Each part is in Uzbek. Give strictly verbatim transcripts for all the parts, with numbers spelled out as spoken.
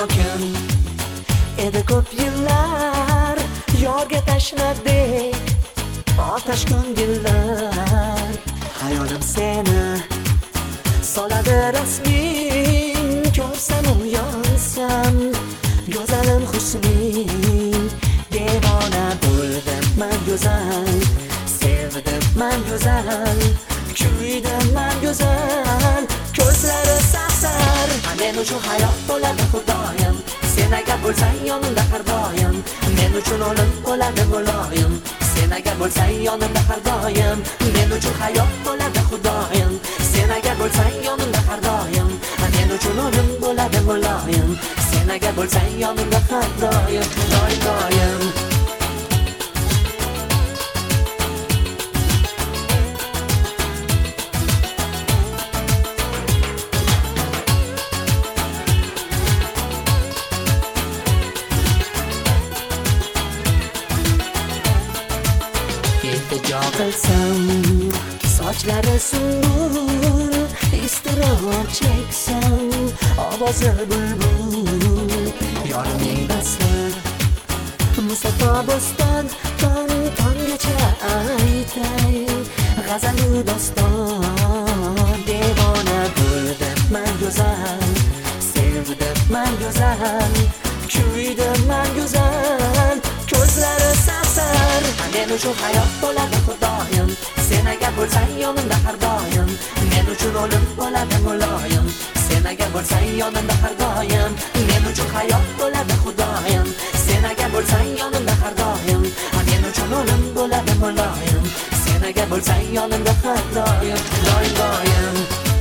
sokin edi ko'p yillar, yorga tashnadek otash ko'ngillar. Hayolim seni soladi rasming, ko'rsam uyansam go'zalim husning. Devona bo'ldim man go'zal, sevdim man go'zal, kuydim man go'zal. Ko'zlari safsar, men uchun hayot bo'ladi xudoyim. Sen agar bo'lsang yonimda har doim, men uchun o'lim bo'ladi muloyim. Sen agar bo'lsang yonimda har doim, men uchun hayot bo'ladi xudoyim. Sen agar bo'lsang yonimda har doim, men uchun o'lim bo'ladi muloyim. Sen agar bo'lsang yonimda har doim, doim doim. iltijo qilsam sochlari sumbul, iztirob cheksam ovozi bulbul. Yorimning basli Musaffo bo'ston, ton tongacha aytay g'azalu doston. Devona bo'ldim man go'zal, sevdim man go'zal, kuydim man go'zal. Ko'zlari safsar, men uchun hayot bo'ladi xudoyim. Sen agar bo'lsang yonimda har doim, men uchun o'lim bo'ladi muloyim. Sen agar bo'lsang yonimda har doim, men uchun hayot bo'ladi xudoyim. Sen agar bo'lsang yonimda har doim, men uchun o'lim bo'ladi muloyim. Sen agar bo'lsang yonimda har doim, doim doim.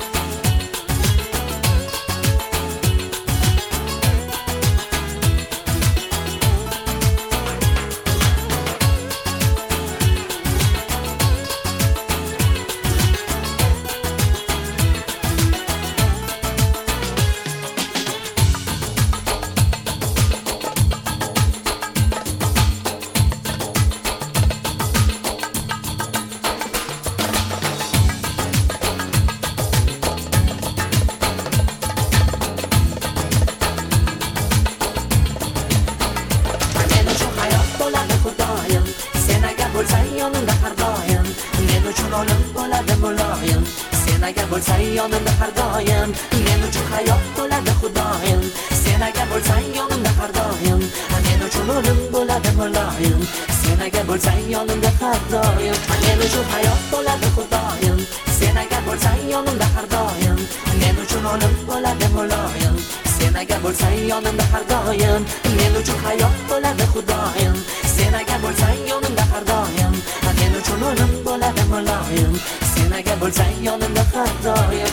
Yonimda har doim, men uchun o'lim bo'ladi muloyim. Sen agar bo'lsang yonimda har doim, men uchun hayot bo'ladi xudoyim. Sen agar bo'lsang yonimda har doim, men uchun o'lim bo'ladi muloyim. Sen agar bo'lsang yonimda har doim, men uchun hayot bo'ladi xudoyim. Sen agar bo'lsang yonimda har doim, men uchun o'lim bo'ladi muloyim. Sen agar bo'lsang yonimda har doim, men uchun hayot bo'ladi xudoyim. Sen agar bo'lsang yonimda har doim, men uchun o'lim bo'ladi muloyim. Sen agar bo'lsang yonimda har doim,